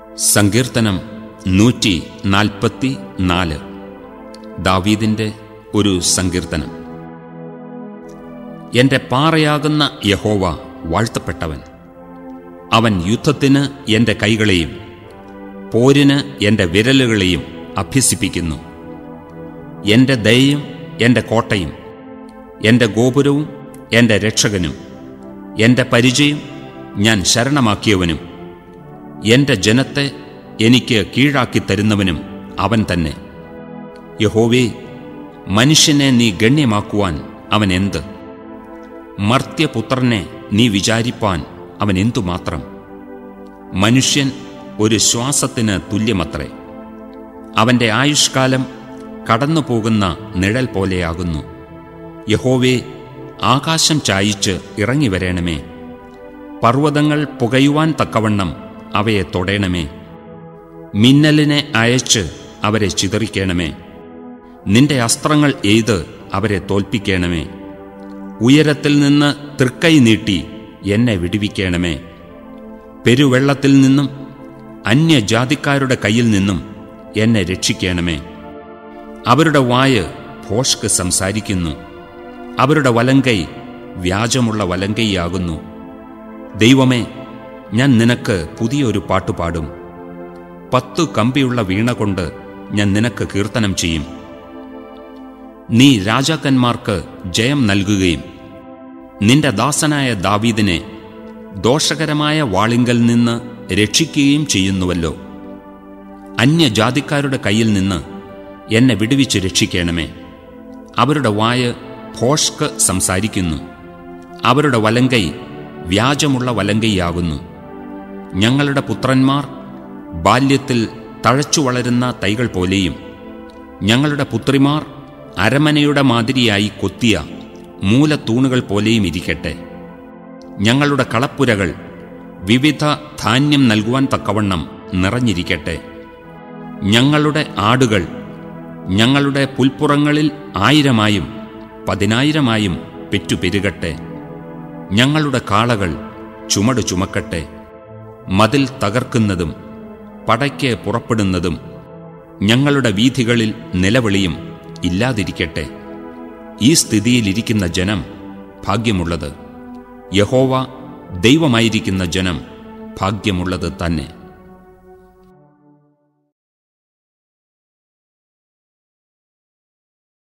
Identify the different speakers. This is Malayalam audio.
Speaker 1: സങ്കീർത്തനം 144. ദാവീദിന്റെ ഒരു സങ്കീർത്തനം. എന്റെ പാറയാകുന്ന യഹോവ വാഴ്ത്തപ്പെട്ടവൻ. അവൻ യുദ്ധത്തിന് എന്റെ കൈകളെയും പോരിന് എന്റെ വിരലുകളെയും അഭ്യസിപ്പിക്കുന്നു. എന്റെ ദയയും എന്റെ കോട്ടയും എന്റെ ഗോപുരവും എന്റെ രക്ഷകനും എന്റെ പരിചയം ഞാൻ ശരണമാക്കിയവനും എന്റെ ജനത്തെ എനിക്ക് കീഴാക്കി തരുന്നവനും അവൻ തന്നെ. യഹോവേ, മനുഷ്യനെ നീ ഗണ്യമാക്കുവാൻ അവൻ എന്ത്? മർത്യപുത്രനെ നീ വിചാരിപ്പാൻ അവൻ എന്തുമാത്രം? മനുഷ്യൻ ഒരു ശ്വാസത്തിന് തുല്യമത്രേ. അവന്റെ ആയുഷ്കാലം കടന്നുപോകുന്ന നിഴൽ പോലെയാകുന്നു. യഹോവേ, ആകാശം ചായിച്ച് ഇറങ്ങിവരേണമേ. പർവ്വതങ്ങൾ പുകയുവാൻ തക്കവണ്ണം അവയെ തൊടേണമേ. മിന്നലിനെ അയച്ച് അവരെ ചിതറിക്കേണമേ. നിന്റെ അസ്ത്രങ്ങൾ എയ്ത് അവരെ തോൽപ്പിക്കേണമേ. ഉയരത്തിൽ നിന്ന് തൃക്കൈ നീട്ടി എന്നെ വിടുവിക്കേണമേ. പെരുവെള്ളത്തിൽ നിന്നും അന്യജാതിക്കാരുടെ കയ്യിൽ നിന്നും എന്നെ രക്ഷിക്കേണമേ. അവരുടെ വായ് ഭോഷ്ക് സംസാരിക്കുന്നു. അവരുടെ വലങ്കൈ വ്യാജമുള്ള വലങ്കൈയാകുന്നു. ദൈവമേ, ഞാൻ നിനക്ക് പുതിയൊരു പാട്ടുപാടും. 10 കമ്പിയുള്ള വീണ കൊണ്ട് ഞാൻ നിനക്ക് കീർത്തനം ചെയ്യും. നീ രാജാക്കന്മാർക്ക് ജയം നൽകുകയും നിന്റെ ദാസനായ ദാവീദിനെ ദോഷകരമായ വാളിങ്കൽ നിന്ന് രക്ഷിക്കുകയും ചെയ്യുന്നുവല്ലോ. അന്യജാതിക്കാരുടെ കയ്യിൽ നിന്ന് എന്നെ വിടുവിച്ച് രക്ഷിക്കണമേ. അവരുടെ വായ് ഭോഷ്ക് സംസാരിക്കുന്നു. അവരുടെ വലങ്കൈ വ്യാജമുള്ള വലങ്കൈയാകുന്നു. ഞങ്ങളുടെ പുത്രന്മാർ ബാല്യത്തിൽ തഴച്ചു വളരുന്ന തൈകൾ പോലെയും ഞങ്ങളുടെ പുത്രിമാർ അരമനയുടെ മാതിരിയായി കൊത്തിയ മൂലത്തൂണുകൾ പോലെയും ഇരിക്കട്ടെ. ഞങ്ങളുടെ കളപ്പുരകൾ വിവിധ ധാന്യം നൽകുവാൻ തക്കവണ്ണം നിറഞ്ഞിരിക്കട്ടെ. ഞങ്ങളുടെ ആടുകൾ ഞങ്ങളുടെ പുൽപ്പുറങ്ങളിൽ 1000-ആയും 10,000-ആയും പെറ്റുപെരുകട്ടെ. ഞങ്ങളുടെ കാളകൾ ചുമട് ചുമക്കട്ടെ. മതിൽ തകർക്കുന്നതും പടയ്ക്ക് പുറപ്പെടുന്നതും ഞങ്ങളുടെ വീഥികളിൽ നിലവിളിയും ഇല്ലാതിരിക്കട്ടെ. ഈ സ്ഥിതിയിലിരിക്കുന്ന ജനം ഭാഗ്യമുള്ളത്. യഹോവ ദൈവമായിരിക്കുന്ന ജനം ഭാഗ്യമുള്ളത് തന്നെ.